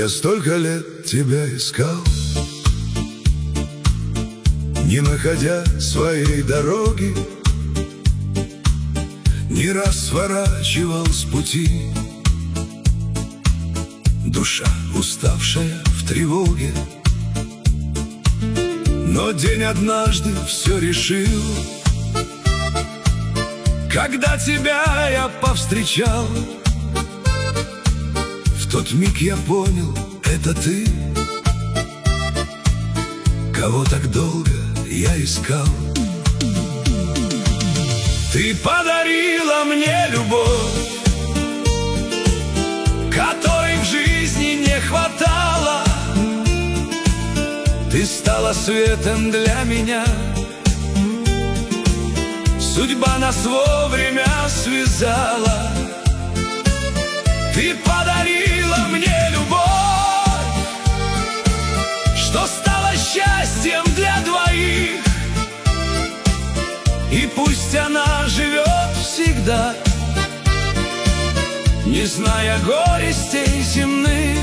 Я столько лет тебя искал, не находя своей дороги, не раз сворачивал с пути. Душа, уставшая в тревоге, но день однажды все решил. Когда тебя я повстречал, в тот миг я понял, это ты, кого так долго я искал. Ты подарила мне любовь, которой в жизни не хватало. Ты стала светом для меня, судьба нас вовремя связала. Ты подарила мне любовь, что стало счастьем для двоих. И пусть она живет всегда, не зная горестей земных.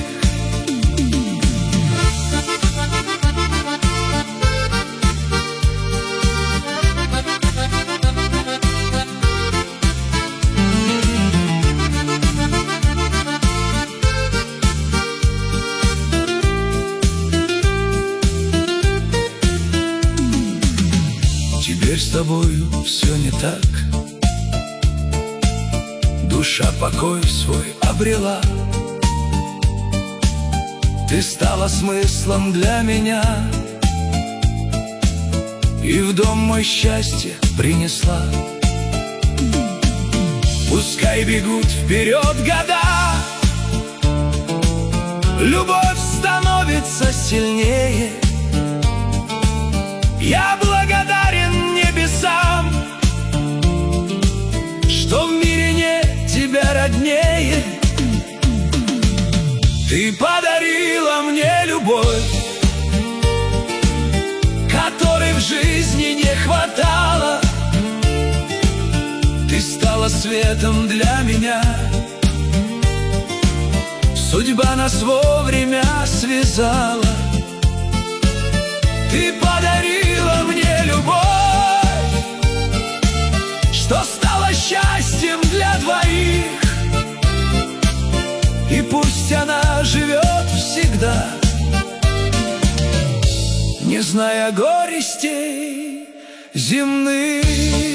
Теперь с тобою все не так, душа покой свой обрела. Ты стала смыслом для меня, и в дом мой счастье принесла. Пускай бегут вперед года, любовь становится сильнее. Я благодарен небесам, что в мире нет тебя роднее. Ты подарила мне любовь, которой в жизни не хватало. Ты стала светом для меня, судьба нас вовремя связала. Ты подарила мне любовь, что стало счастьем для двоих. И пусть она живет всегда, не зная горестей земных.